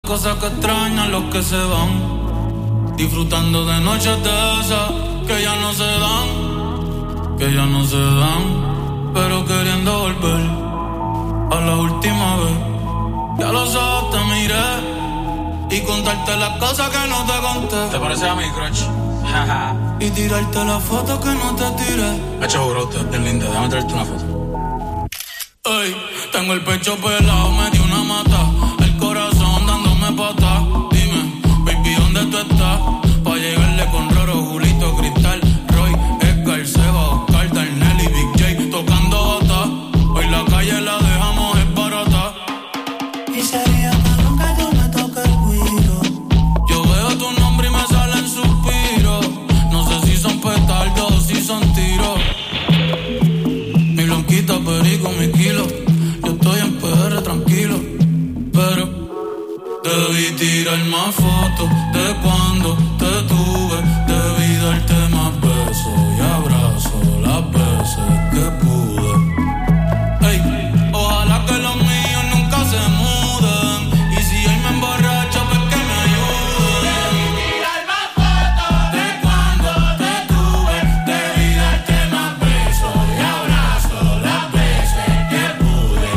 cosas que extrañan los que se van, disfrutando de noches de esas que ya no se dan, pero queriendo volver a la última vez. Ya los ojos te miré y contarte las cosas que no te conté. ¿Te parece a mi crush? Y tirarte la foto que no te tiré. Hecho, bro, usted es bien linda, déjame traerte una foto. Ey, tengo el pecho pelado, me dio una mata, el corazón dándome patas. Dime, baby, ¿dónde tú estás? Pa' llegarle con Roro, Julito, Cristal, Roy, Edgar, Seba, Oscar, Darnell y Big J tocando bata. Hoy la calle la dejamos esbarata. Y sería malo que tú me toques el cuido. Yo veo tu nombre y me salen suspiros. No sé si son petardos o si son tiros. Mi blanquita, perico, mi kilo. Yo estoy en PR tranquilo, pero debí tirar más fotos de cuando te tuve. Debí darte más besos y abrazos las veces que pude. Ey, ojalá que los míos nunca se muden. Y si hoy me emborracho, pues que me ayuden. Debí tirar más fotos De cuando te tuve, debí darte más besos y abrazos las veces que pude.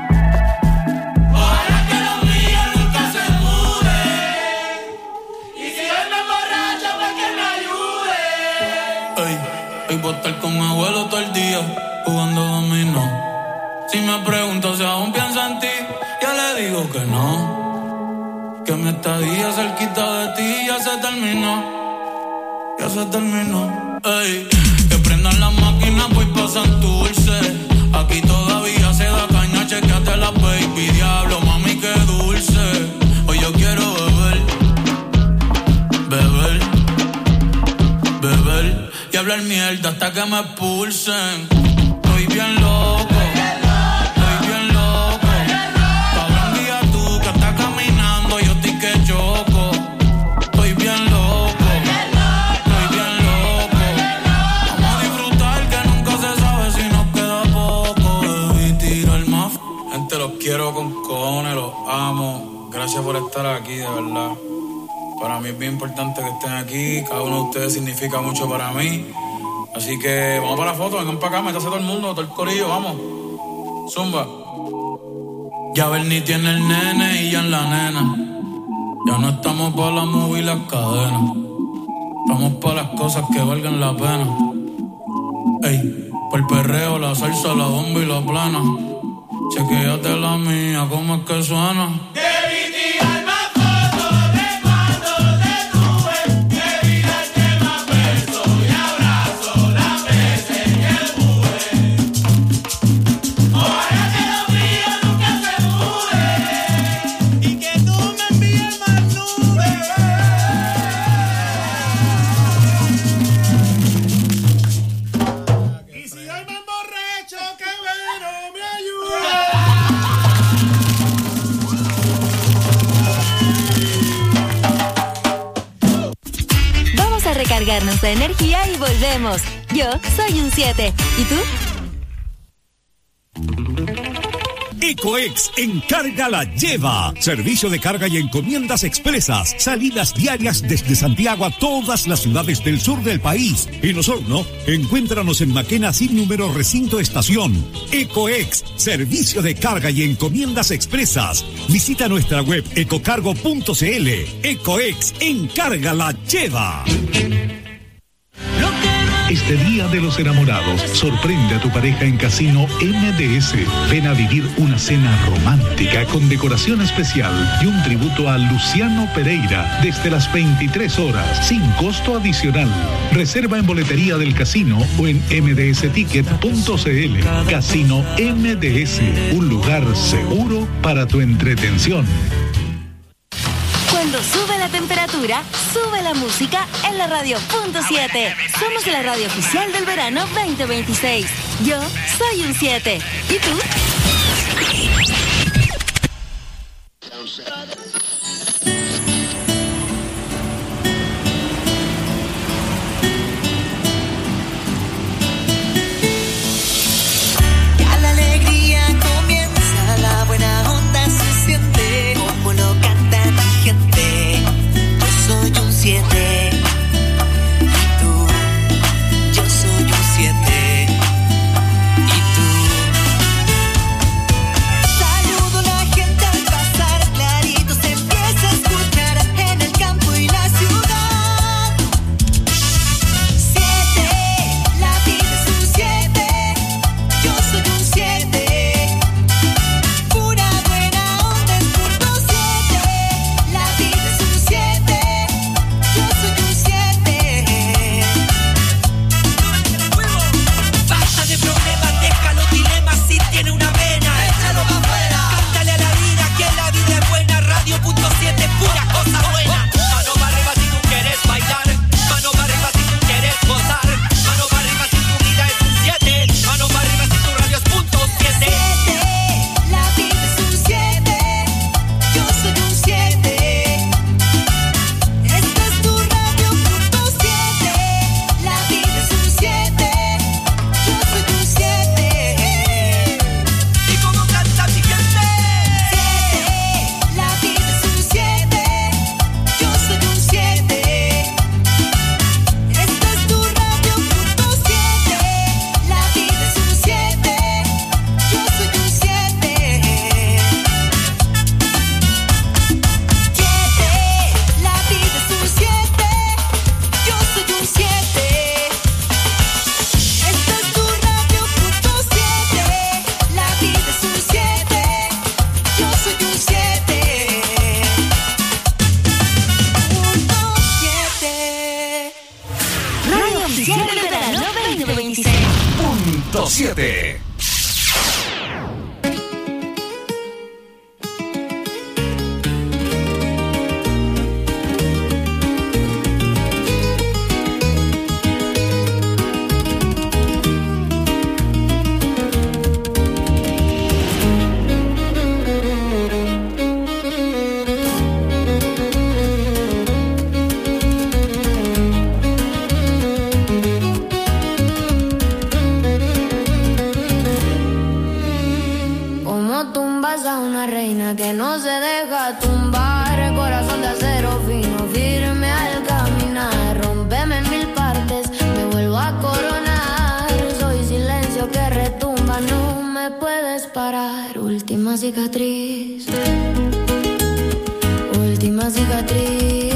Ojalá que los míos nunca se muden. y si hoy me emborracho, pues que me ayude. Ey, hoy voy a estar con mi abuelo todo el día jugando dominó. Si me pregunto si aún pienso en ti, ya le digo que no. Que mi estadía cerquita de ti ya se terminó. Ya se terminó. Ey, que prendan las máquinas, pues pasan dulce. Aquí todavía se da caña, chequeate la baby. Diablo, mami, qué dulce. Hoy yo quiero beber y hablar mierda hasta que me expulsen. Estoy bien loco. Cabrón, día tú que estás caminando, yo estoy que choco. Estoy bien loco. Vamos a disfrutar que nunca se sabe si nos queda poco. Debí tirar más. Gente, los quiero con cojones, los amo. Gracias por estar aquí, de verdad. Para mí es bien importante que estén aquí. Cada uno de ustedes significa mucho para mí. Así que vamos para la foto, vengan para acá, métase todo el mundo, todo el corillo, vamos. Zumba. Ya Bernie tiene el nene y ya en la nena. Ya no estamos para la movie y las cadenas. Estamos para las cosas que valgan la pena. Ey, por el perreo, la salsa, la bomba y la plana. Chequéate la mía, cómo es que suena. Debí tirar más fotos de cuando te tuve. Debí darte más besos y abrazos las veces que pude. Ojalá que los míos nunca se muden. Y que tú me envíes más nubes. Y si hoy me emborracho, que bueno me ayude. Vamos a recargarnos de energía y volvemos. Yo soy un 7. ¿Y tú? Ecoex Encarga la Lleva. Servicio de carga y encomiendas expresas. Salidas diarias desde Santiago a todas las ciudades del sur del país. En Osorno, encuéntranos en Maquena sin número recinto estación. Ecoex, servicio de carga y encomiendas expresas. Visita nuestra web ecocargo.cl. Ecoex Encarga la Lleva. Este Día de los Enamorados, sorprende a tu pareja en Casino MDS. Ven a vivir una cena romántica con decoración especial y un tributo a Luciano Pereira desde las 23 horas, sin costo adicional. Reserva en boletería del casino o en mdsticket.cl. Casino MDS, un lugar seguro para tu entretención. Cuando sube la temperatura, sube la música en la radio.7. Somos la radio oficial del verano 2026. Yo soy un 7. ¿Y tú? Ya la alegría comienza, la buena onda se siente, como lo cantan 100.7. Que no se deja tumbar, corazón de acero fino, firme al caminar, rómpeme en mil partes, me vuelvo a coronar, soy silencio que retumba, no me puedes parar, última cicatriz, última cicatriz,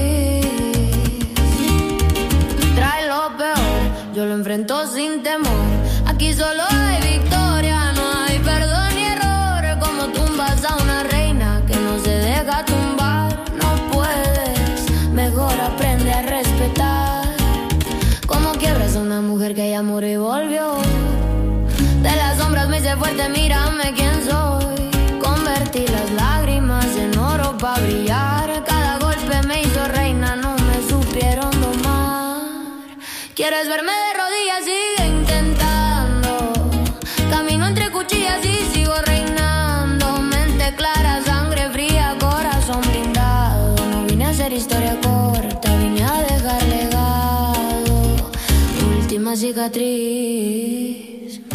trae lo peor, yo lo enfrento sin temor, aquí solo hay victoria, no hay perdón ni error, como tumbas a una reina que no se deja tumbar, no puedes, mejor aprende a respetar, como quiebras a una mujer que ya murió y volvió, de las sombras me hice fuerte, mírame quién soy, convertí las lágrimas en oro pa' brillar, cada golpe me hizo reina, no me supieron domar, quieres verme de rodillas, sigue intentando, camino entre cuchillas y sigo reinando, mente clara, sangre fría, corazón blindado, no vine a hacer historia corta, vine a dejar legado, última cicatriz,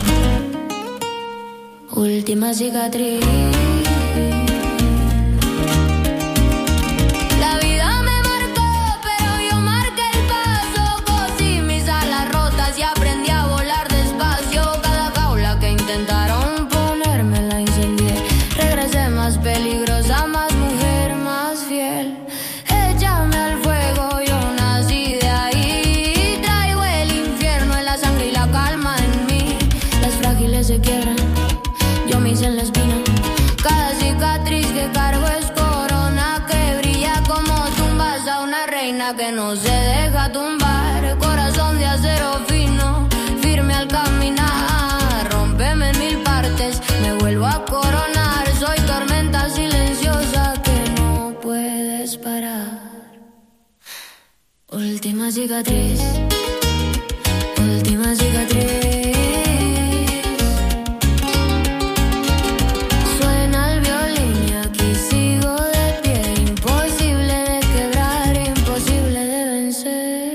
última cicatriz. La vida me marcó, pero yo marqué el paso, cosí mis alas rotas y aprendí a volar despacio, cada jaula que intentaron ponerme la incendié, regresé más peligrosa, más mujer, más fiel, échame al fuego, yo nací de ahí, traigo el infierno en la sangre y la calma en mí, las frágiles se quiebran, yo me hice en la espina, cada cicatriz que cargo es corona que brilla como tumbas a una reina que no se deja tumbar, corazón de acero fino, firme al caminar, rómpeme en mil partes, me vuelvo a coronar, soy tormenta silenciosa que no puedes parar, última cicatriz, última cicatriz. Suena el violín y aquí sigo de pie, imposible de quebrar, imposible de vencer.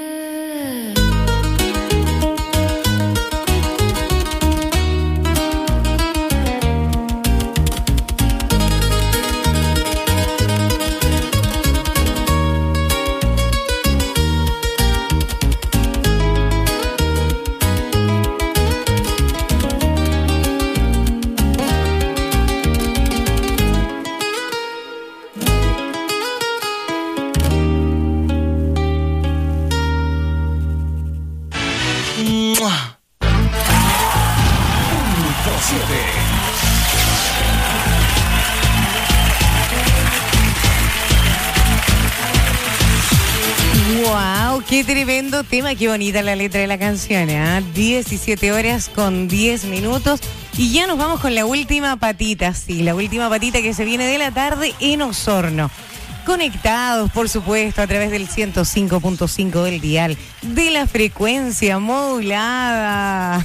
Wow, qué tremendo tema, qué bonita la letra de la canción, ¿eh? 17 horas con 10 minutos y ya nos vamos con la última patita, sí, la última patita que se viene de la tarde en Osorno. Conectados, por supuesto, a través del 105.5 del dial, de la frecuencia modulada.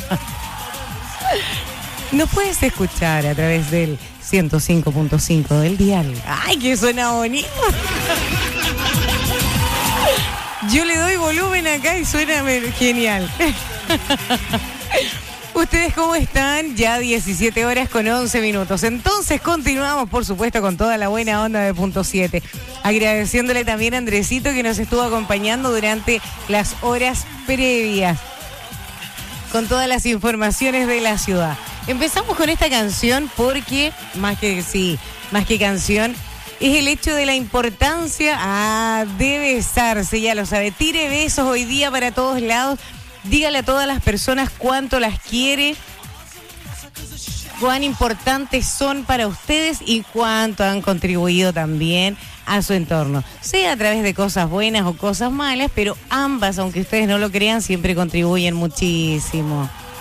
Nos puedes escuchar a través del 105.5 del dial. ¡Ay, que suena bonito! Yo le doy volumen acá y suena genial. ¿Ustedes cómo están? Ya 17 horas con 11 minutos. Entonces continuamos, por supuesto, con toda la buena onda de Punto 7. Agradeciéndole también a Andresito que nos estuvo acompañando durante las horas previas con todas las informaciones de la ciudad. Empezamos con esta canción porque, más que canción, es el hecho de la importancia de besarse, ya lo sabe. Tire besos hoy día para todos lados. Dígale a todas las personas cuánto las quiere, cuán importantes son para ustedes y cuánto han contribuido también a su entorno. Sea a través de cosas buenas o cosas malas, pero ambas, aunque ustedes no lo crean, siempre contribuyen muchísimo.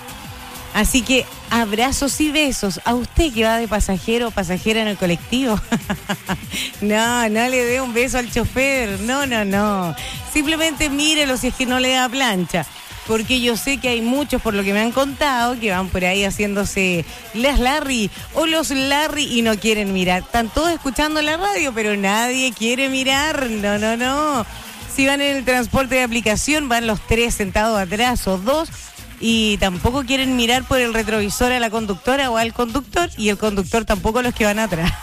Así que abrazos y besos a usted que va de pasajero o pasajera en el colectivo. No le dé un beso al chofer. No. Simplemente mírelo si es que no le da plancha. Porque yo sé que hay muchos, por lo que me han contado, que van por ahí haciéndose las Larry o los Larry y no quieren mirar. Están todos escuchando la radio, pero nadie quiere mirar. No. Si van en el transporte de aplicación, van los 3 sentados atrás o 2 y tampoco quieren mirar por el retrovisor a la conductora o al conductor y el conductor tampoco a los que van atrás.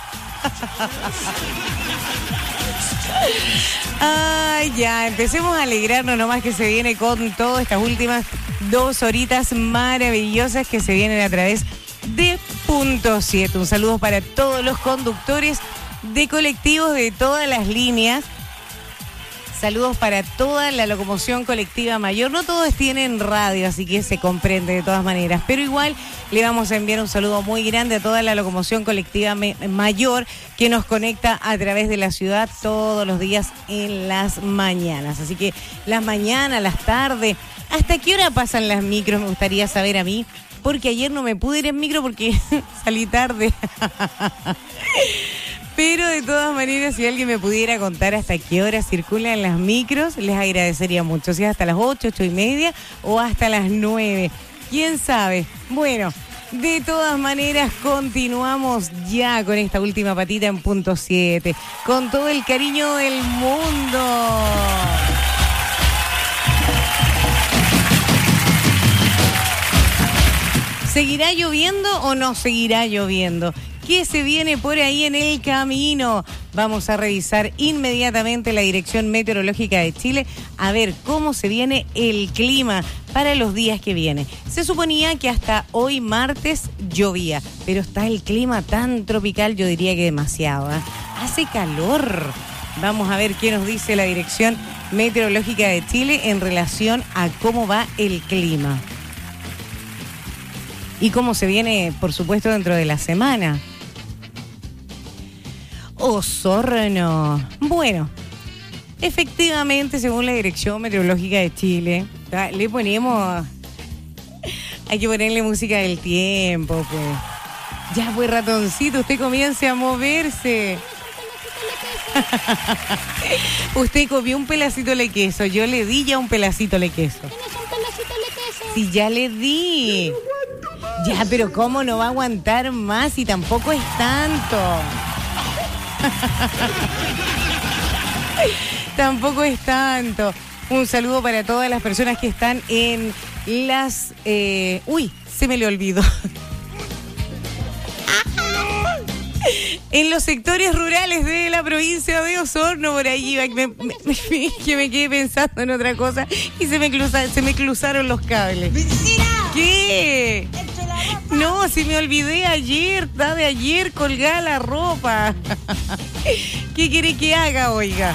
Ay, ya, empecemos a alegrarnos nomás que se viene con todas estas últimas 2 horitas maravillosas que se vienen a través de Punto 7. Un saludo para todos los conductores de colectivos de todas las líneas. Saludos para toda la locomoción colectiva mayor. No todos tienen radio, así que se comprende de todas maneras. Pero igual le vamos a enviar un saludo muy grande a toda la locomoción colectiva mayor que nos conecta a través de la ciudad todos los días en las mañanas. Así que las mañanas, las tardes, ¿hasta qué hora pasan las micros? Me gustaría saber a mí, porque ayer no me pude ir en micro porque salí tarde. Pero de todas maneras, si alguien me pudiera contar hasta qué hora circulan las micros, les agradecería mucho. Si es hasta las 8, 8:30 o hasta las 9. ¿Quién sabe? Bueno, de todas maneras, continuamos ya con esta última patita en Punto 7. Con todo el cariño del mundo. ¿Seguirá lloviendo o no seguirá lloviendo? ¿Qué se viene por ahí en el camino? Vamos a revisar inmediatamente la Dirección Meteorológica de Chile a ver cómo se viene el clima para los días que vienen. Se suponía que hasta hoy martes llovía, pero está el clima tan tropical, yo diría que demasiado, ¿eh? Hace calor. Vamos a ver qué nos dice la Dirección Meteorológica de Chile en relación a cómo va el clima. Y cómo se viene, por supuesto, dentro de la semana. Osorno. Bueno, efectivamente, según la Dirección Meteorológica de Chile, le ponemos... Hay que ponerle música del tiempo, pues. Ya, pues, ratoncito, usted comience a moverse. Usted comió un pedacito de queso. Yo le di ya un pedacito de queso. Sí, ya le di. Ya, pero ¿cómo no va a aguantar más y tampoco es tanto? Tampoco es tanto. Un saludo para todas las personas que están en las... Uy, se me le olvidó. En los sectores rurales de la provincia de Osorno, por ahí iba, que me quedé pensando en otra cosa y se me cruzaron los cables. ¿Qué? No, si me olvidé ayer, está de ayer colgada la ropa. ¿Qué quiere que haga, oiga?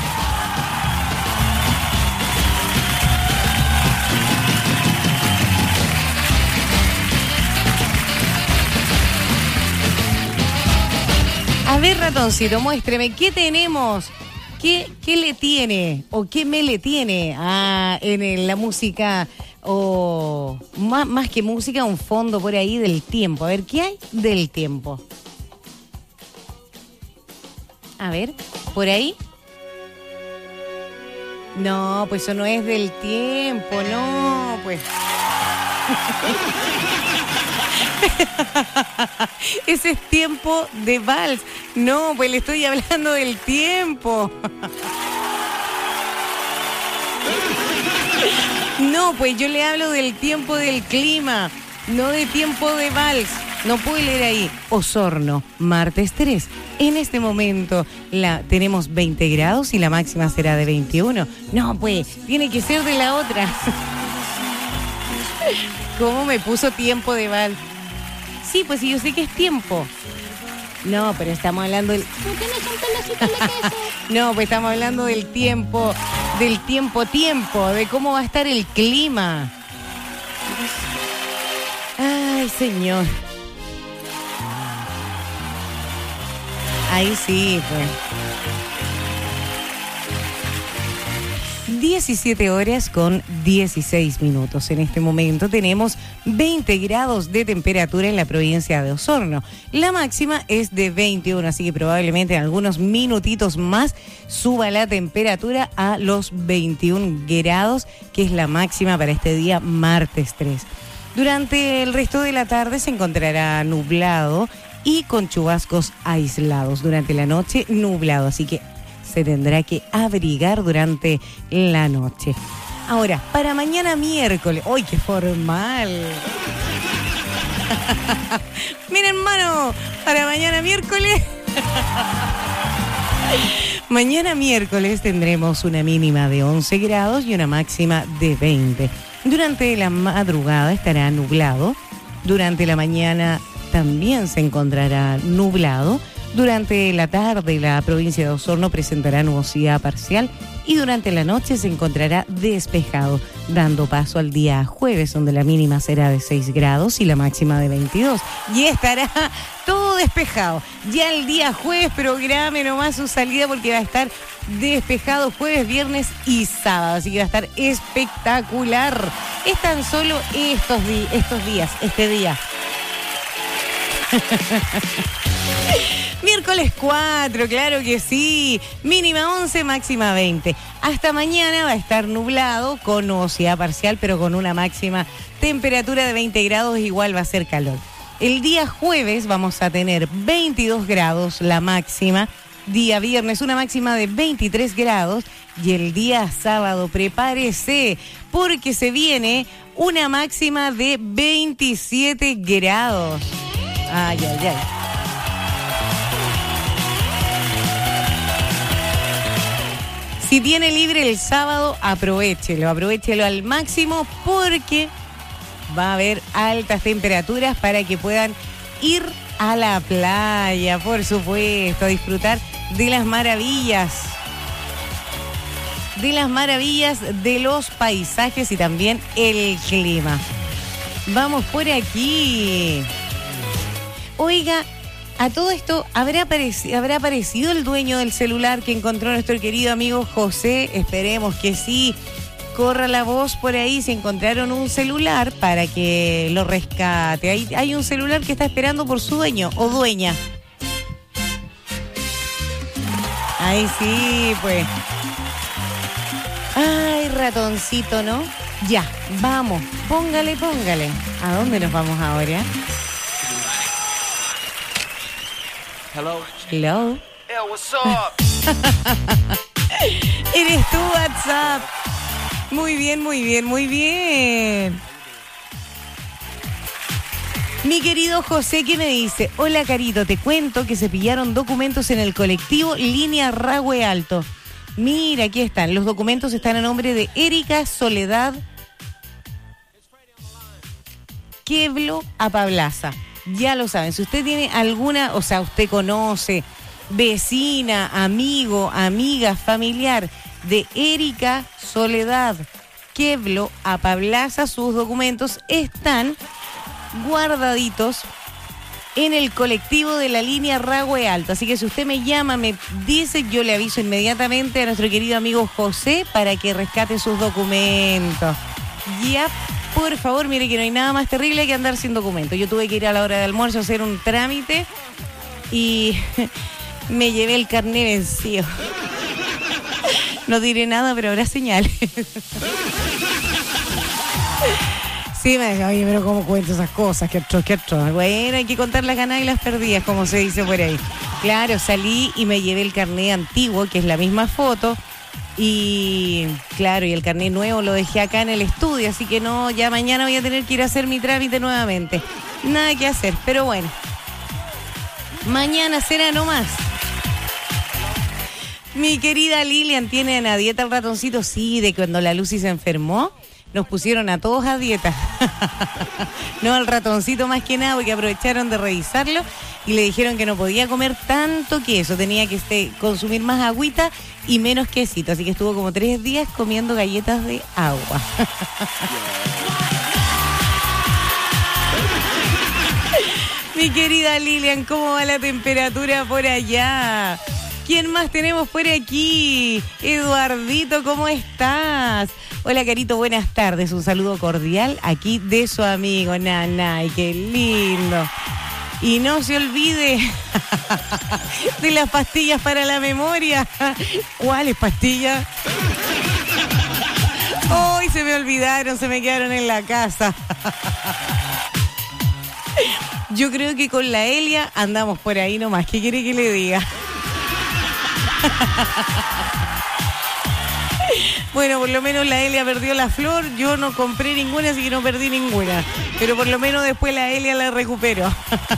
A ver, ratoncito, muéstreme, ¿qué tenemos? ¿Qué le tiene? ¿O qué me le tiene en la música? O más que música, un fondo por ahí del tiempo. A ver, ¿qué hay del tiempo? A ver, ¿por ahí? No, pues eso no es del tiempo, no, pues... Ese es tiempo de vals. No, pues le estoy hablando del tiempo. No, pues yo le hablo del tiempo del clima, no de tiempo de vals. No puede leer ahí. Osorno, martes 3. En este momento tenemos 20 grados y la máxima será de 21. No, pues, tiene que ser de la otra. ¿Cómo me puso tiempo de vals? Sí, pues sí, yo sé que es tiempo. No, pero estamos hablando del... No, pues estamos hablando del tiempo, de cómo va a estar el clima. Ay, señor. Ahí sí, pues. 17 horas con 16 minutos. En este momento tenemos 20 grados de temperatura en la provincia de Osorno. La máxima es de 21, así que probablemente en algunos minutitos más suba la temperatura a los 21 grados, que es la máxima para este día martes 3. Durante el resto de la tarde se encontrará nublado y con chubascos aislados. Durante la noche nublado, así que se tendrá que abrigar durante la noche. Ahora, para mañana miércoles... ¡Ay, qué formal! Miren, hermano, para mañana miércoles... Mañana miércoles tendremos una mínima de 11 grados y una máxima de 20. Durante la madrugada estará nublado. Durante la mañana también se encontrará nublado. Durante la tarde la provincia de Osorno presentará nubosidad parcial y durante la noche se encontrará despejado, dando paso al día jueves, donde la mínima será de 6 grados y la máxima de 22. Y estará todo despejado. Ya el día jueves, programe nomás su salida porque va a estar despejado jueves, viernes y sábado. Así que va a estar espectacular. Es tan solo este día. Miércoles 4, claro que sí. Mínima 11, máxima 20. Hasta mañana va a estar nublado con nubosidad parcial, pero con una máxima temperatura de 20 grados, igual va a ser calor. El día jueves vamos a tener 22 grados la máxima. Día viernes una máxima de 23 grados. Y el día sábado, prepárese, porque se viene una máxima de 27 grados. Ay, ay, ay. Si tiene libre el sábado, aprovechelo al máximo porque va a haber altas temperaturas para que puedan ir a la playa, por supuesto, a disfrutar de las maravillas de los paisajes y también el clima. Vamos por aquí. Oiga, a todo esto, ¿habrá aparecido el dueño del celular que encontró nuestro querido amigo José? Esperemos que sí. Corra la voz por ahí si encontraron un celular para que lo rescate. Hay un celular que está esperando por su dueño o dueña. Ahí sí, pues. Ay, ratoncito, ¿no? Ya, vamos. Póngale. ¿A dónde nos vamos ahora? Hello. Hey, what's up? Eres tú, WhatsApp. Muy bien. Mi querido José, ¿qué me dice? Hola, Carito, te cuento que se pillaron documentos en el colectivo Línea Rahue Alto. Mira, aquí están. Los documentos están a nombre de Erika Soledad Queblo Apablaza. Ya lo saben, si usted tiene alguna, o sea, usted conoce, vecina, amigo, amiga, familiar de Erika Soledad Queblo Apablaza, sus documentos están guardaditos en el colectivo de la Línea Rahue Alto. Así que si usted me llama, me dice, yo le aviso inmediatamente a nuestro querido amigo José para que rescate sus documentos. Ya. Por favor, mire que no hay nada más terrible que andar sin documento. Yo tuve que ir a la hora de almuerzo a hacer un trámite y me llevé el carné vencido. No diré nada, pero habrá señales. Sí, me dice, oye, pero ¿cómo cuento esas cosas? ¿Qué otro? Bueno, hay que contar las ganadas y las perdidas, como se dice por ahí. Claro, salí y me llevé el carné antiguo, que es la misma foto. Y claro, y el carnet nuevo lo dejé acá en el estudio, así que no, ya mañana voy a tener que ir a hacer mi trámite nuevamente. Nada que hacer, pero bueno. Mañana será nomás. Mi querida Lilian, ¿tienen a dieta el ratoncito? Sí, de cuando la Lucy se enfermó, nos pusieron a todos a dieta. No, al ratoncito más que nada, porque aprovecharon de revisarlo y le dijeron que no podía comer tanto queso, tenía que consumir más agüita y menos quesito, así que estuvo como 3 días comiendo galletas de agua. Mi querida Lilian, ¿cómo va la temperatura por allá? ¿Quién más tenemos por aquí? Eduardito, ¿cómo estás? Hola, Carito, buenas tardes. Un saludo cordial aquí de su amigo Nanay. Qué lindo. Y no se olvide de las pastillas para la memoria. ¿Cuáles pastillas? Hoy se me olvidaron, se me quedaron en la casa. Yo creo que con la Elia andamos por ahí nomás. ¿Qué quiere que le diga? Bueno, por lo menos la Elia perdió la flor. Yo no compré ninguna, así que no perdí ninguna. Pero por lo menos después la Elia la recuperó.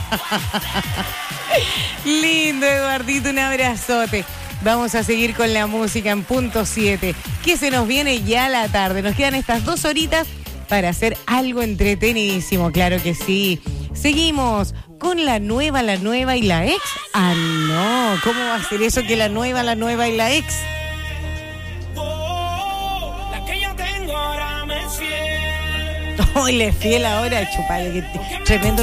Lindo, Eduardito, un abrazote. Vamos a seguir con la música en punto 7, que se nos viene ya la tarde. Nos quedan estas 2 horitas para hacer algo entretenidísimo, claro que sí. Seguimos con la nueva y la ex. Ah, no, ¿cómo va a ser eso que la nueva y la ex? La que yo tengo ahora me es fiel. Oh, le es fiel ahora, chupale, que tremendo.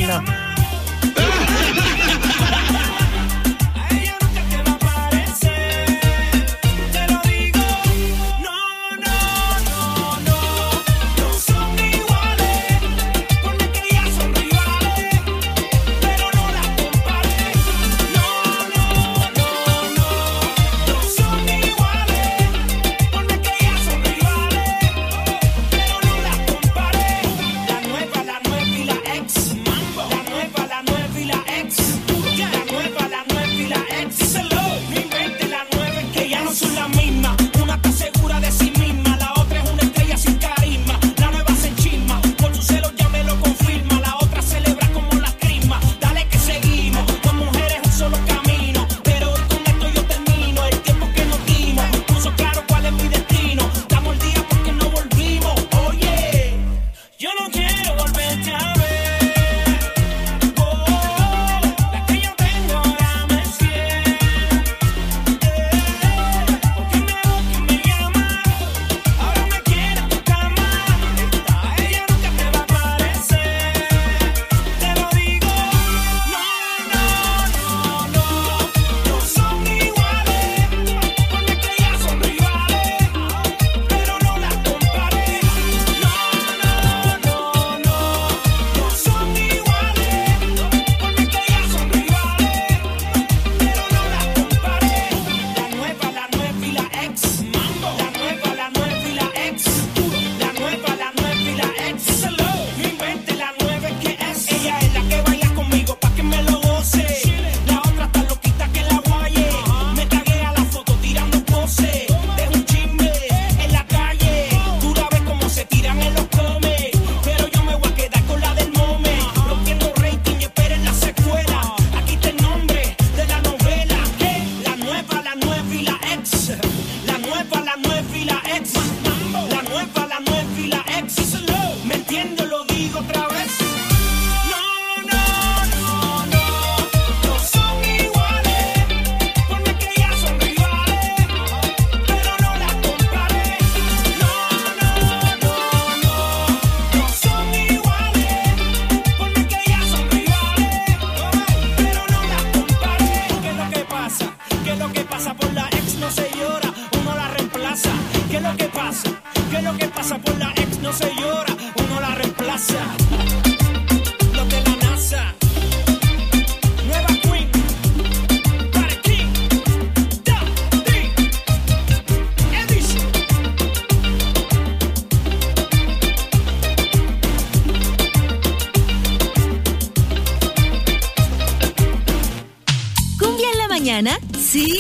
Sí.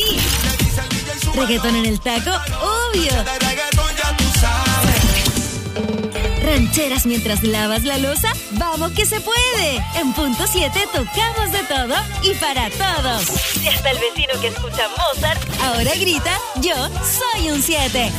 Reggaetón en el taco, obvio. Rancheras mientras lavas la loza, vamos que se puede. En punto 7 tocamos de todo y para todos. Y hasta el vecino que escucha Mozart ahora grita, yo soy un 7.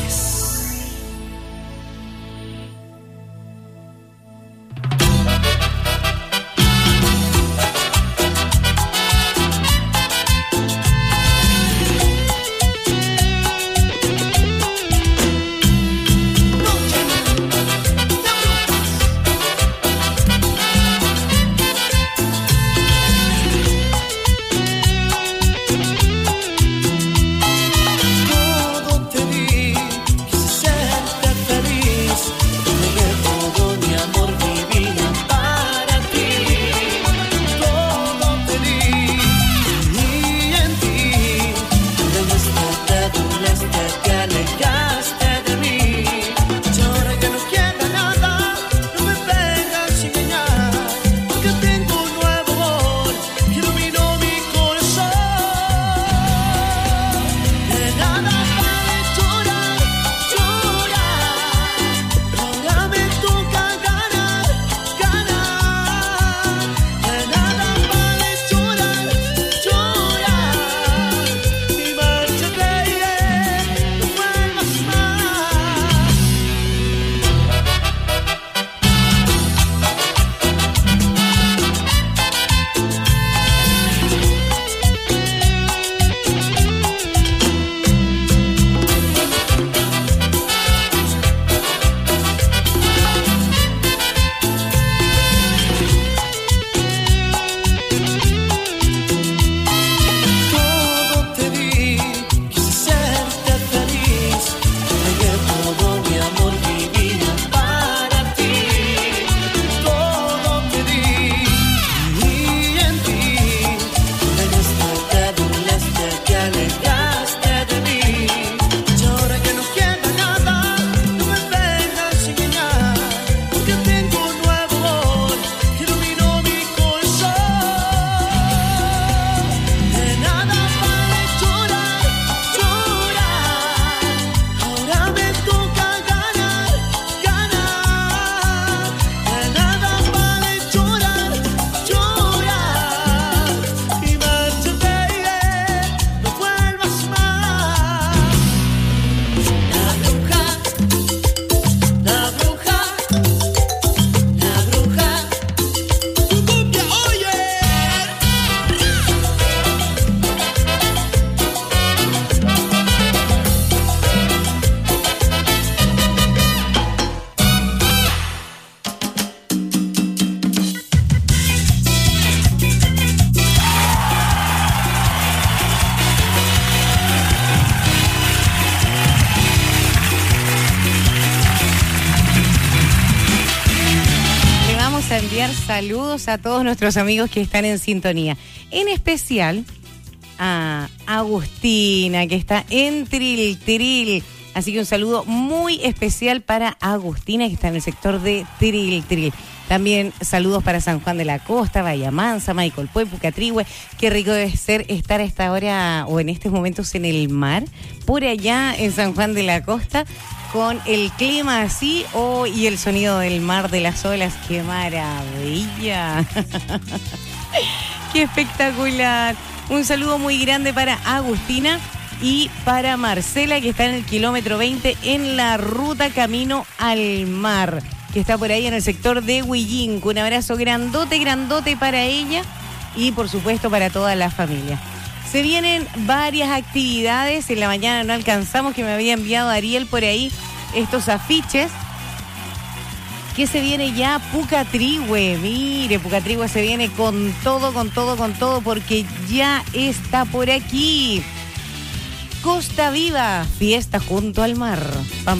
saludos a todos nuestros amigos que están en sintonía. En especial a Agustina, que está en Tril. Así que un saludo muy especial para Agustina, que está en el sector de Tril. También saludos para San Juan de la Costa, Bahía Mansa, Maicolpue, Pucatrihue. Qué rico debe ser estar a esta hora o en estos momentos en el mar, por allá en San Juan de la Costa, con el clima así y el sonido del mar, de las olas. ¡Qué maravilla! ¡Qué espectacular! Un saludo muy grande para Agustina y para Marcela, que está en el kilómetro 20 en la ruta Camino al Mar, que está por ahí en el sector de Huillinco. Un abrazo grandote para ella y por supuesto para toda la familia. Se vienen varias actividades. En la mañana no alcanzamos, que me había enviado Ariel por ahí estos afiches. Que se viene ya Pucatrihue. Mire, Pucatrihue se viene con todo, porque ya está por aquí. Costa Viva, fiesta junto al mar. Pam.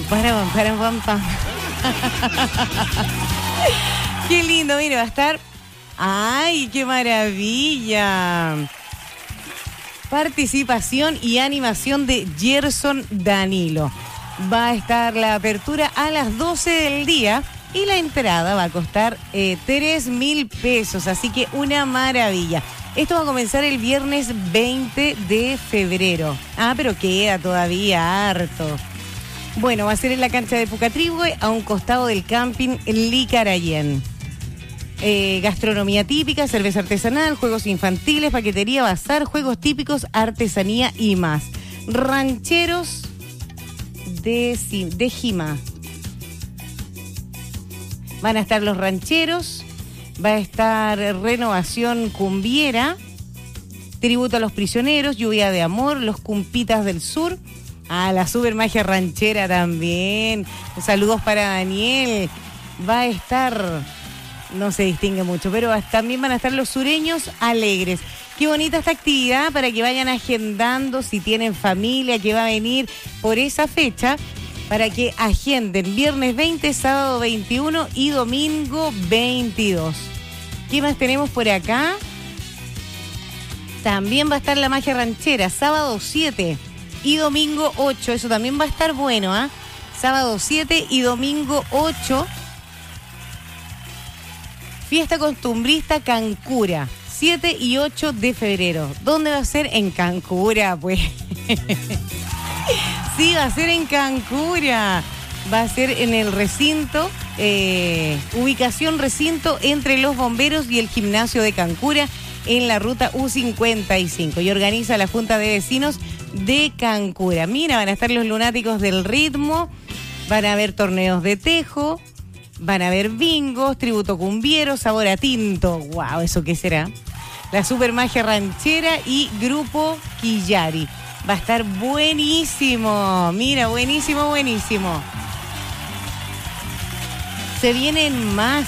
Qué lindo, mire, va a estar. ¡Ay, qué maravilla! Participación y animación de Gerson Danilo. Va a estar la apertura a las 12 del día y la entrada va a costar 3.000 pesos, así que una maravilla. Esto va a comenzar el viernes 20 de febrero. Pero queda todavía harto. Bueno, va a ser en la cancha de Pucatrihue, a un costado del camping Licarayén. Gastronomía típica, cerveza artesanal, juegos infantiles, paquetería, bazar, juegos típicos, artesanía y más. Rancheros de Jima. Van a estar los rancheros, va a estar renovación cumbiera, tributo a los prisioneros, lluvia de amor, los cumpitas del sur, la super magia ranchera también. Saludos para Daniel. Va a estar, no se distingue mucho, pero también van a estar los sureños alegres. Qué bonita esta actividad para que vayan agendando, si tienen familia que va a venir por esa fecha, para que agenden viernes 20, sábado 21 y domingo 22. ¿Qué más tenemos por acá? También va a estar la magia ranchera, sábado 7 y domingo 8. Eso también va a estar bueno, Sábado 7 y domingo 8. Fiesta costumbrista Cancura, 7 y 8 de febrero. ¿Dónde va a ser? En Cancura, pues. Sí, va a ser en Cancura. Va a ser en el recinto, ubicación recinto entre los bomberos y el gimnasio de Cancura, en la ruta U55. Y organiza la Junta de Vecinos de Cancura. Mira, van a estar los lunáticos del ritmo, van a haber torneos de tejo, van a haber bingos, tributo cumbiero, sabor a tinto. ¡Wow! ¿Eso qué será? La super magia ranchera y grupo Quillari. Va a estar buenísimo. Mira, buenísimo. Se vienen más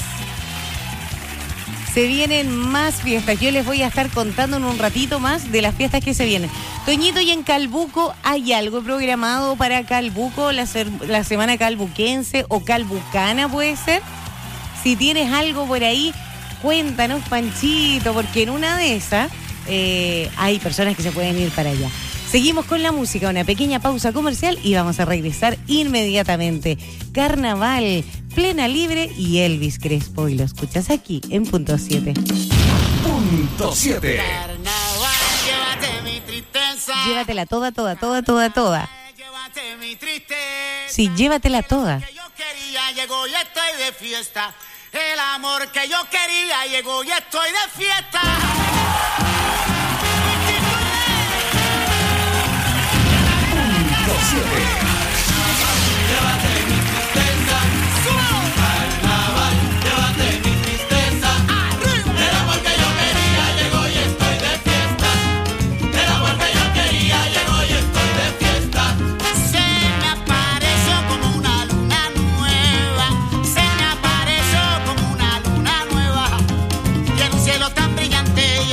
fiestas. Yo les voy a estar contando en un ratito más de las fiestas que se vienen. Toñito, y en Calbuco, ¿hay algo programado para Calbuco? La semana calbuquense o calbucana puede ser. Si tienes algo por ahí, cuéntanos, Panchito, porque en una de esas hay personas que se pueden ir para allá. Seguimos con la música, una pequeña pausa comercial y vamos a regresar inmediatamente. Carnaval, Plena Libre y Elvis Crespo. Y lo escuchas aquí en Punto 7. Punto 7. Carnaval, llévate mi tristeza. Llévatela toda. Llévate mi tristeza. Sí, llévatela toda. Que yo quería llegó y estoy de fiesta. El amor que yo quería llegó y estoy de fiesta. Llévate mi tristeza, carnaval, llévate mi tristeza. El amor que yo quería llegó y estoy de fiesta. El amor que yo quería llegó y estoy de fiesta. Se me apareció como una luna nueva. Se me apareció como una luna nueva. Y en un cielo tan brillante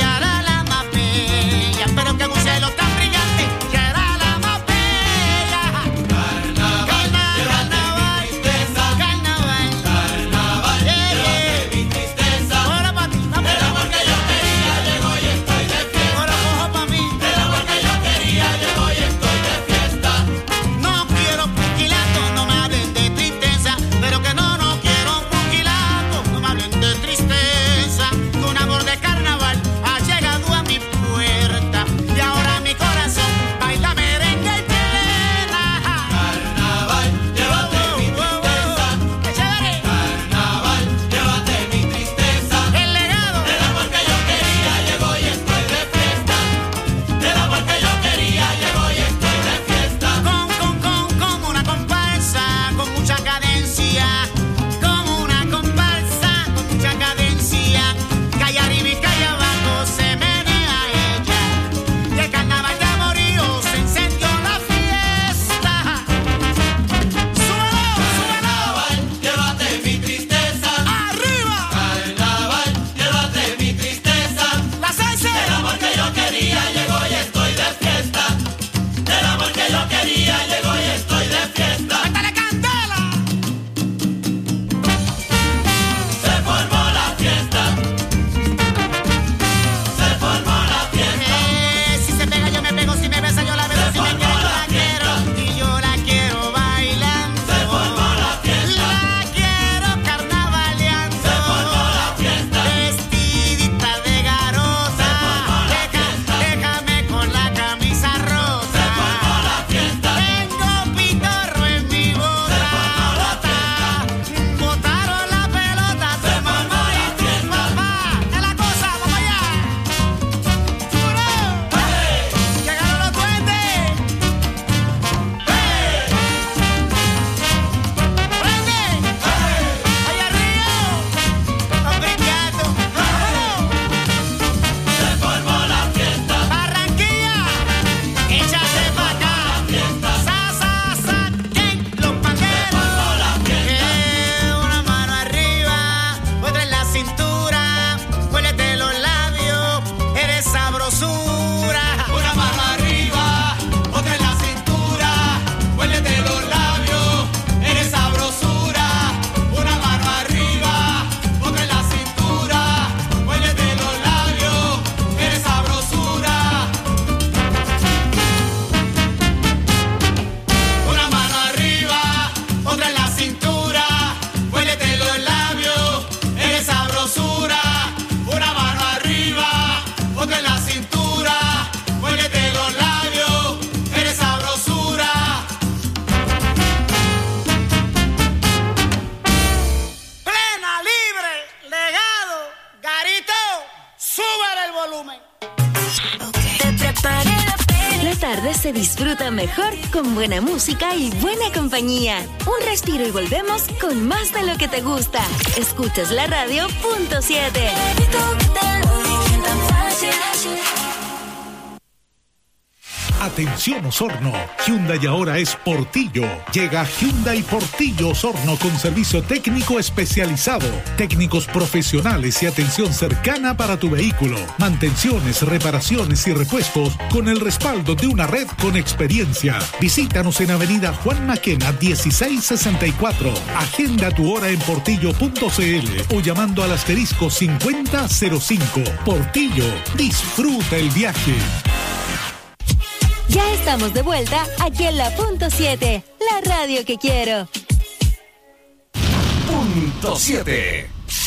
disfruta mejor con buena música y buena compañía. Un respiro y volvemos con más de lo que te gusta. Escuchas la radio punto 7. Atención Osorno, Hyundai ahora es Portillo. Llega Hyundai Portillo Osorno con servicio técnico especializado, técnicos profesionales y atención cercana para tu vehículo, mantenciones, reparaciones y repuestos con el respaldo de una red con experiencia. Visítanos en Avenida Juan Maquena 1664. Agenda tu hora en portillo.cl o llamando al asterisco 5005. Portillo, disfruta el viaje. Ya estamos de vuelta aquí en la punto 7, la radio que quiero. Punto 7.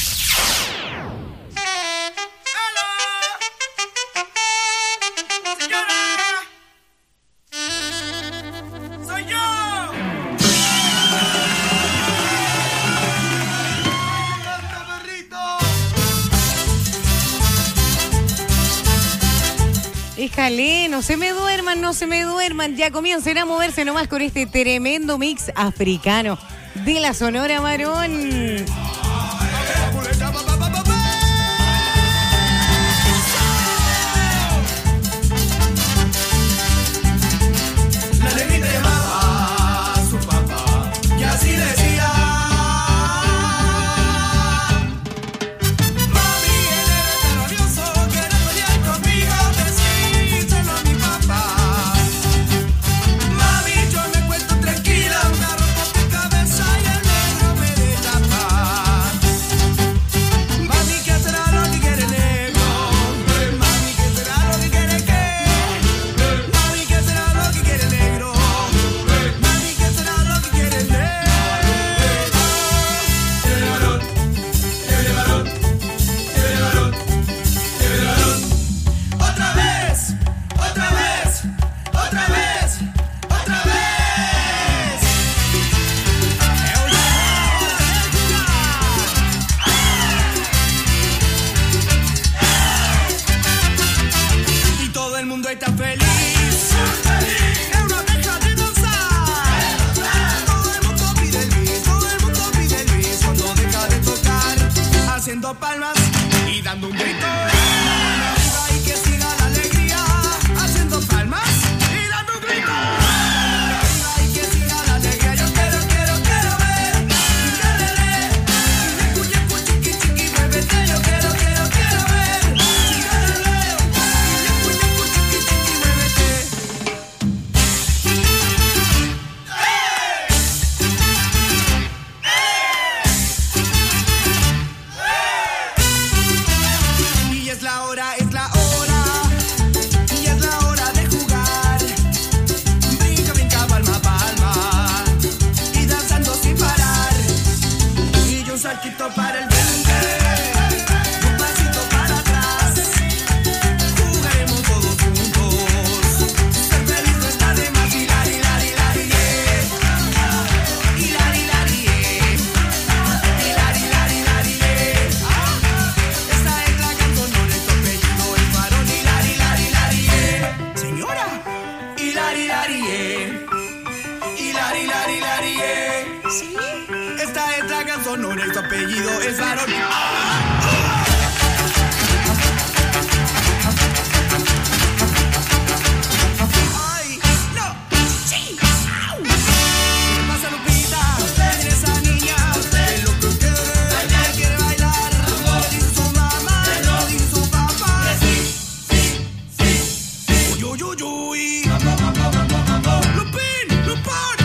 Déjale, no se me duerman, ya comiencen a moverse nomás con este tremendo mix africano de la Sonora Marón. La negrita llamaba a su papá y así decía: mami, él era rabioso, quiere pelear conmigo, decíselo a mi papá. Mami, yo me cuento tranquila, una ropa en mi cabeza y el negro me deja paz. Mami, ¿qué será lo que quiere el negro? Mami, ¿qué será lo que quiere qué? Mami, ¿qué será lo que quiere el negro? Mami, ¿qué será lo que quiere el negro? El varón, el varón, el varón, el varón. Otra vez, otra vez, otra vez, otra vez. Y todo el mundo está feliz. Es una deja de danzar. Todo el mundo pide el bis, todo el mundo pide el bis. Cuando deja de tocar, haciendo palmas y dando un grito. Arriba y que siga la alegría, haciendo palmas y dando un grito. Arriba y que siga la alegría. Yo quiero ver. Yecu, chiqui, chiqui, bebete. Yo quiero ver. Yecu, chiqui, chiqui, bebete. Y es la hora, y es la hora de jugar. Brinca, brinca, palma, palma, y danzando sin parar. Y yo un saltito para el frente, un pasito para atrás. Jugaremos todos juntos, ser feliz no está de más. Hilari, lari, lari, hilari, lari, hilari, lari, lari, esta es la canción, no le toque apellido, el varón. Hilari, lari, lari, señora. Hilari, lari, hilari, lari, lari, sí. Esta es la canción, no le toque apellido, es varón. Ay, no, sí. Au. ¿Qué pasa, Lupita? Mira esa niña, es lo que quiere. Ella quiere bailar. Lo dice su mamá, lo dice su papá. Sí. Uy, uy, uy, uy. Lupin, Lupón.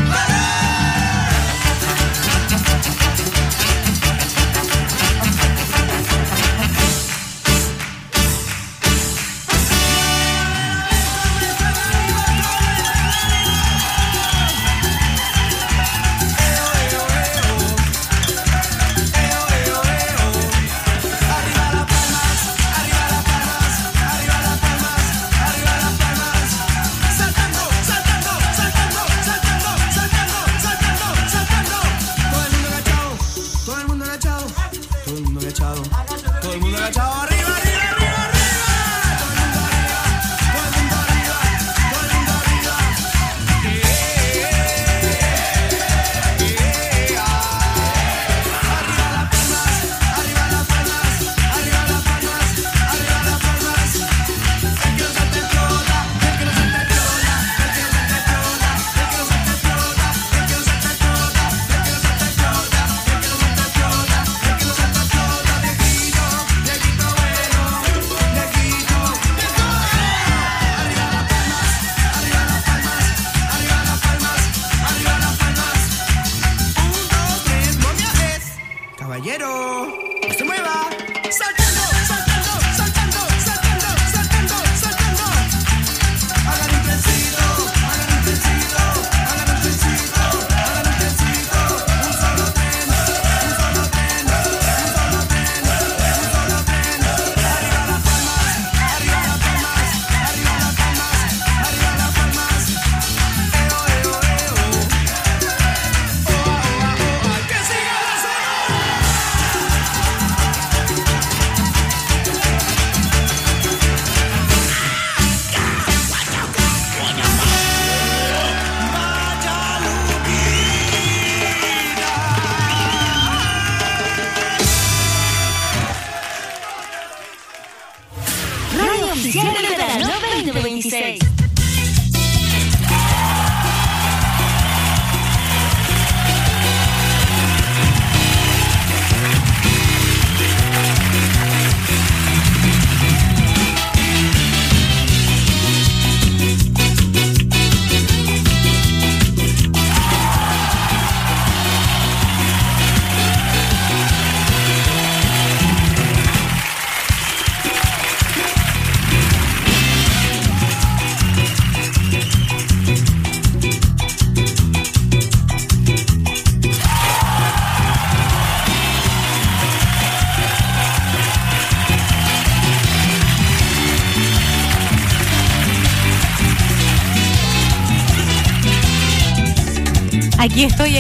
Aquí estoy.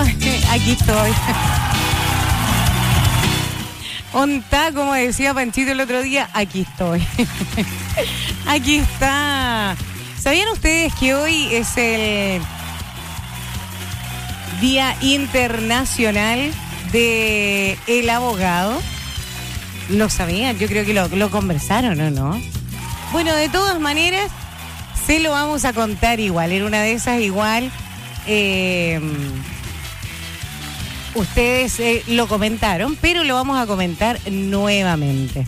Ontá, como decía Panchito el otro día, aquí estoy. Aquí está. ¿Sabían ustedes que hoy es el Día Internacional del Abogado? ¿Lo sabían? Yo creo que lo conversaron, ¿o no? Bueno, de todas maneras, se lo vamos a contar igual. En una de esas igual, ustedes lo comentaron, pero lo vamos a comentar nuevamente.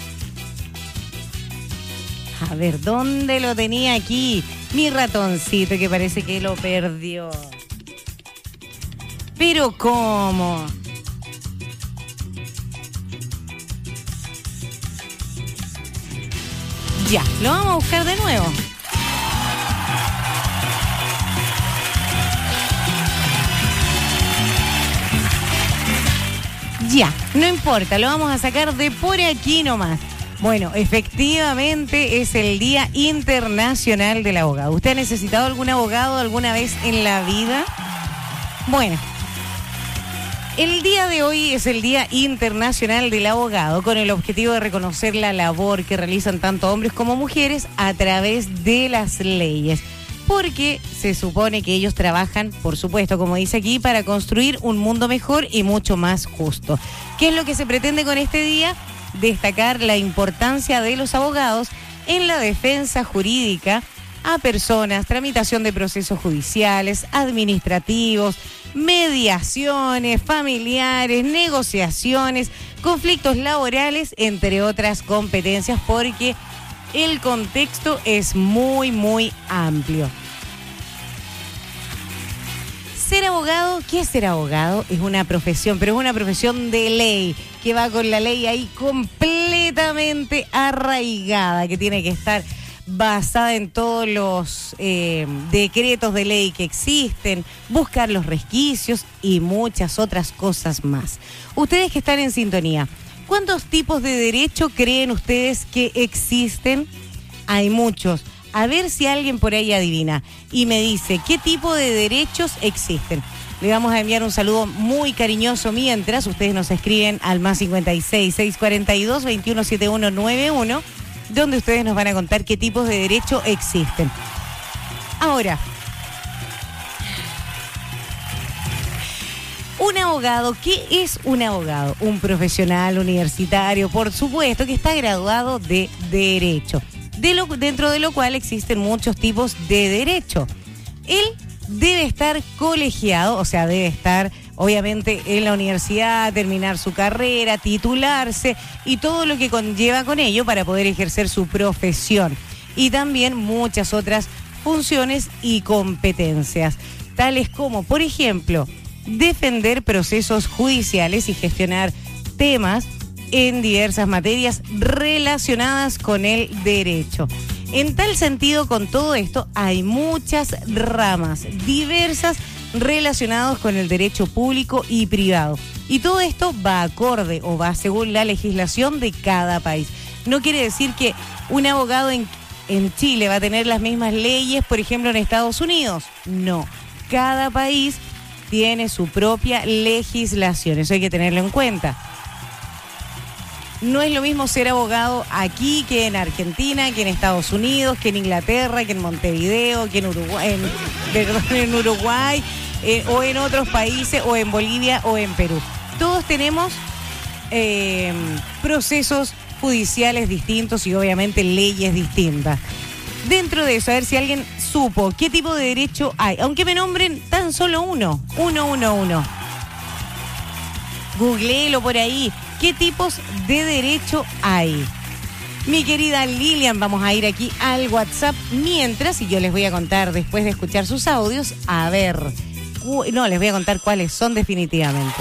A ver, ¿dónde lo tenía aquí? Mi ratoncito, que parece que lo perdió. ¿Pero cómo? Ya, lo vamos a buscar de nuevo. Ya, no importa, lo vamos a sacar de por aquí nomás. Bueno, efectivamente es el Día Internacional del Abogado. ¿Usted ha necesitado algún abogado alguna vez en la vida? Bueno, el día de hoy es el Día Internacional del Abogado, con el objetivo de reconocer la labor que realizan tanto hombres como mujeres a través de las leyes. Porque se supone que ellos trabajan, por supuesto, como dice aquí, para construir un mundo mejor y mucho más justo. ¿Qué es lo que se pretende con este día? Destacar la importancia de los abogados en la defensa jurídica a personas, tramitación de procesos judiciales, administrativos, mediaciones, familiares, negociaciones, conflictos laborales, entre otras competencias, porque el contexto es muy, muy amplio. Ser abogado, ¿qué es ser abogado? Es una profesión, pero es una profesión de ley, que va con la ley ahí completamente arraigada, que tiene que estar basada en todos los decretos de ley que existen, buscar los resquicios y muchas otras cosas más. Ustedes que están en sintonía, ¿cuántos tipos de derecho creen ustedes que existen? Hay muchos. A ver si alguien por ahí adivina y me dice qué tipo de derechos existen. Le vamos a enviar un saludo muy cariñoso mientras ustedes nos escriben al +56 642 217191, donde ustedes nos van a contar qué tipos de derecho existen. Ahora, un abogado, ¿qué es un abogado? Un profesional universitario, por supuesto, que está graduado de Derecho, dentro de lo cual existen muchos tipos de derecho. Él debe estar colegiado, o sea, debe estar obviamente en la universidad, terminar su carrera, titularse y todo lo que conlleva con ello para poder ejercer su profesión. Y también muchas otras funciones y competencias, tales como, por ejemplo, defender procesos judiciales y gestionar temas en diversas materias relacionadas con el derecho. En tal sentido, con todo esto, hay muchas ramas diversas relacionadas con el derecho público y privado. Y todo esto va acorde o va según la legislación de cada país. No quiere decir que un abogado en Chile va a tener las mismas leyes, por ejemplo, en Estados Unidos. No, cada país tiene su propia legislación, eso hay que tenerlo en cuenta. No es lo mismo ser abogado aquí que en Argentina, que en Estados Unidos, que en Inglaterra, que en Montevideo, que en Uruguay, o en otros países, o en Bolivia o en Perú. Todos tenemos procesos judiciales distintos y obviamente leyes distintas. Dentro de eso, a ver si alguien supo qué tipo de derecho hay, aunque me nombren tan solo uno. Googleelo por ahí. ¿Qué tipos de derecho hay? Mi querida Lilian, vamos a ir aquí al WhatsApp mientras, y yo les voy a contar después de escuchar sus audios, a ver, les voy a contar cuáles son definitivamente.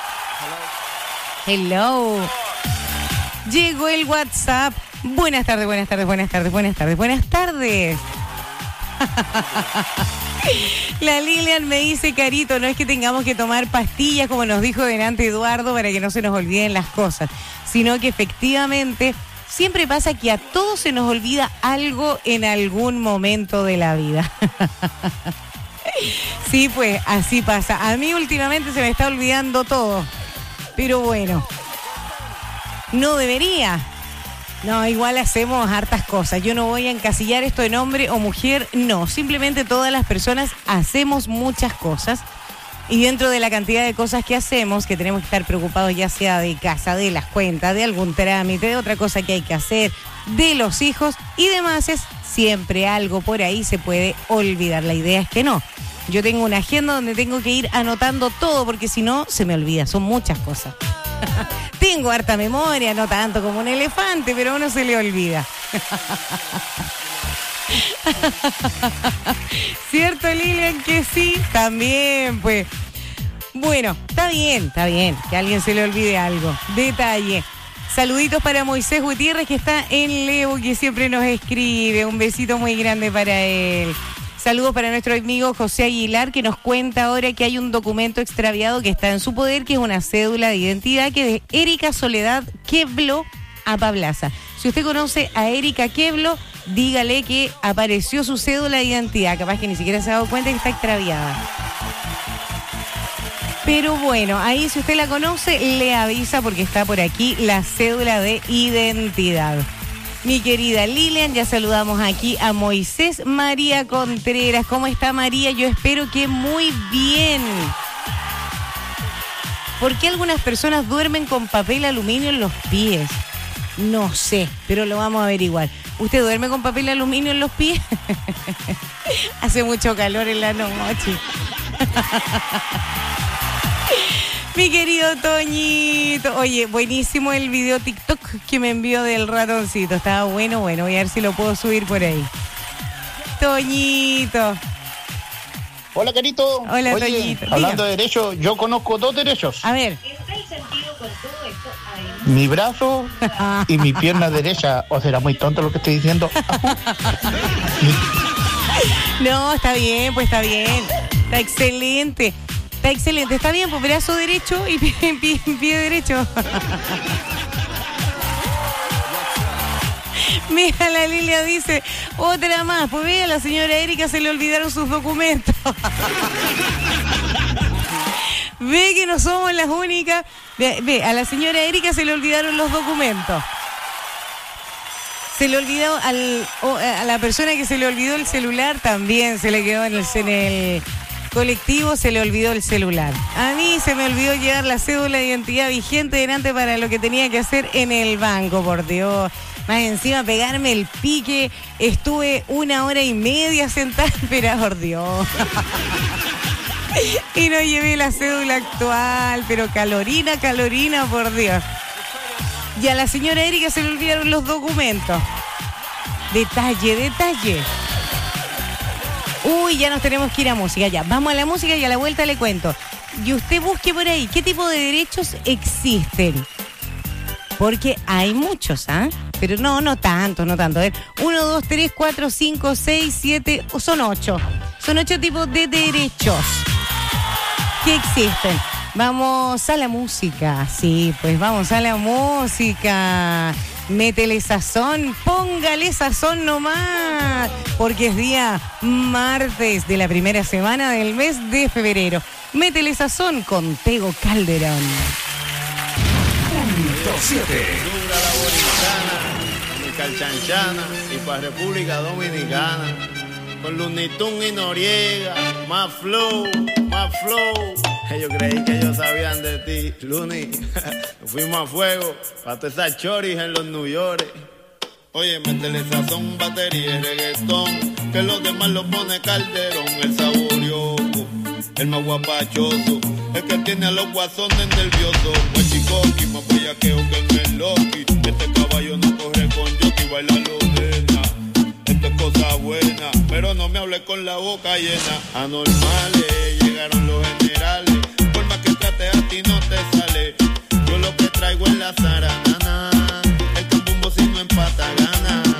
Hello. Llegó el WhatsApp. Buenas tardes. La Lilian me dice, Carito, no es que tengamos que tomar pastillas como nos dijo delante Eduardo para que no se nos olviden las cosas, sino que efectivamente siempre pasa que a todos se nos olvida algo en algún momento de la vida. Sí, pues así pasa. A mí últimamente se me está olvidando todo. Pero bueno, no debería. No, igual hacemos hartas cosas. Yo no voy a encasillar esto en hombre o mujer. No, simplemente todas las personas hacemos muchas cosas. Y dentro de la cantidad de cosas que hacemos, que tenemos que estar preocupados ya sea de casa, de las cuentas, de algún trámite, de otra cosa que hay que hacer, de los hijos y demás, es siempre algo por ahí se puede olvidar. La idea es que no. Yo tengo una agenda donde tengo que ir anotando todo porque si no se me olvida, son muchas cosas. Tengo harta memoria, no tanto como un elefante, pero a uno se le olvida. ¿Cierto, Lilian? Que sí, también, pues. Bueno, está bien, que a alguien se le olvide algo. Detalle. Saluditos para Moisés Gutiérrez, que está en Leo, que siempre nos escribe. Un besito muy grande para él. Saludos para nuestro amigo José Aguilar, que nos cuenta ahora que hay un documento extraviado que está en su poder, que es una cédula de identidad, que es de Erika Soledad Queblo Apablaza. Si usted conoce a Erika Queblo, dígale que apareció su cédula de identidad. Capaz que ni siquiera se ha dado cuenta que está extraviada. Pero bueno, ahí si usted la conoce, le avisa porque está por aquí la cédula de identidad. Mi querida Lilian, ya saludamos aquí a Moisés María Contreras. ¿Cómo está, María? Yo espero que muy bien. ¿Por qué algunas personas duermen con papel aluminio en los pies? No sé, pero lo vamos a averiguar. ¿Usted duerme con papel aluminio en los pies? Hace mucho calor en la noche. Mi querido Toñito. Oye, buenísimo el video TikTok que me envió del ratoncito. Estaba bueno. Voy a ver si lo puedo subir por ahí. Toñito. Hola, Carito. Hola, oye, Toñito. Hablando de derechos, yo conozco dos derechos. A ver. Mi brazo y mi pierna derecha. ¿O será muy tonto lo que estoy diciendo? No, está bien, pues está bien. Está excelente. Está excelente. Está bien, pues brazo derecho y pie derecho. Mira, la Lilia dice, otra más. Pues vea, a la señora Erika se le olvidaron sus documentos. Ve que no somos las únicas. Ve, a la señora Erika se le olvidaron los documentos. Se le olvidó a la persona que se le olvidó el celular, también se le quedó en el colectivo, se le olvidó el celular. A mí se me olvidó llevar la cédula de identidad vigente delante para lo que tenía que hacer en el banco, por Dios. Más encima pegarme el pique, estuve 1 hora y media sentada, pero por Dios. Y no llevé la cédula actual, pero calorina, por Dios. Y a la señora Erika se le olvidaron los documentos. Detalle. Uy, ya nos tenemos que ir a música, ya. Vamos a la música y a la vuelta le cuento. Y usted busque por ahí, ¿qué tipo de derechos existen? Porque hay muchos, ¿ah? Pero no tanto. A ver, 1, 2, 3, 4, 5, 6, 7, son 8. Son 8 tipos de derechos que existen. Vamos a la música, sí, pues vamos a la música. Métele sazón, póngale sazón nomás, porque es día martes de la primera semana del mes de febrero. Métele sazón con Tego Calderón. Punto 7. Mi Calchanchana y para República Dominicana. Con Looney Tunes y Noriega, más flow. Yo creí que ellos sabían de ti, Looney. Fuimos a fuego, pa' todas esas choris en los New York. Oye, métele sazón, batería y reggaetón, que los demás lo pone Calderón. El saborioso, el más guapachoso, el que tiene a los guasones nerviosos. Pues chicoqui, más bellaqueo que en el Loki. Este caballo no corre con jockey, baila lo nena. Esto es cosa buena, pero no me hable con la boca llena. Anormales, llegaron los generales. Por más que trate a ti no